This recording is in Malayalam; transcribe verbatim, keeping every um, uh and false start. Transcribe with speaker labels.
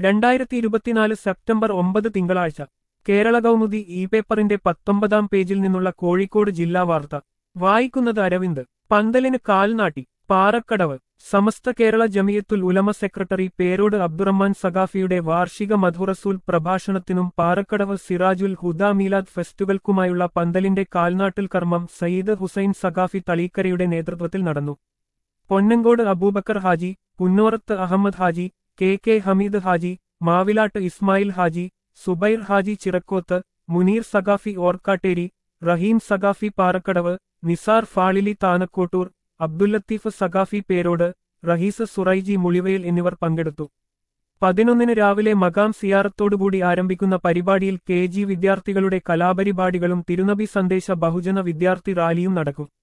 Speaker 1: രണ്ടായിരത്തി ഇരുപത്തിനാല് സെപ്റ്റംബർ ഒമ്പത് തിങ്കളാഴ്ച കേരള കൗമുദി ഇ പേപ്പറിന്റെ പത്തൊമ്പതാം പേജിൽ നിന്നുള്ള കോഴിക്കോട് ജില്ലാ വാർത്ത വായിക്കുന്നത് അരവിന്ദ്. പന്തലിന് കാൽനാട്ടി പാറക്കടവ്. സമസ്ത കേരള ജമിയത്തുൽ ഉലമ സെക്രട്ടറി പേരോട് അബ്ദുറഹ്മാൻ സഖാഫിയുടെ വാർഷിക മധുറസൂൽ പ്രഭാഷണത്തിനും പാറക്കടവ് സിറാജുൽ ഹുദ മീലാദ് ഫെസ്റ്റുകൾക്കുമായുള്ള പന്തലിന്റെ കാൽനാട്ടൽ കർമ്മം സയ്യിദ് ഹുസൈൻ സഖാഫി തളീക്കരയുടെ നേതൃത്വത്തിൽ നടന്നു. പൊന്നങ്കോട് അബൂബക്കർ ഹാജി, പുന്നോറത്ത് അഹമ്മദ് ഹാജി, കെ കെ ഹമീദ് ഹാജി, മാവിലാട്ട് ഇസ്മായിൽ ഹാജി, സുബൈർ ഹാജി ചിറക്കോത്ത്, മുനീർ സഖാഫി ഓർക്കാട്ടേരി, റഹീം സഖാഫി പാറക്കടവ്, നിസാർ ഫാളിലി താനക്കോട്ടൂർ, അബ്ദുല്ലത്തീഫ് സഖാഫി പേരോട്, റഹീസ് സുറൈജി മുളിവയിൽ എന്നിവർ പങ്കെടുത്തു. പതിനൊന്നിന് രാവിലെ മകാം സിയാറത്തോടുകൂടി ആരംഭിക്കുന്ന പരിപാടിയിൽ കെ ജി വിദ്യാർത്ഥികളുടെ കലാപരിപാടികളും തിരുനബി സന്ദേശ ബഹുജന വിദ്യാർത്ഥി റാലിയും നടക്കും.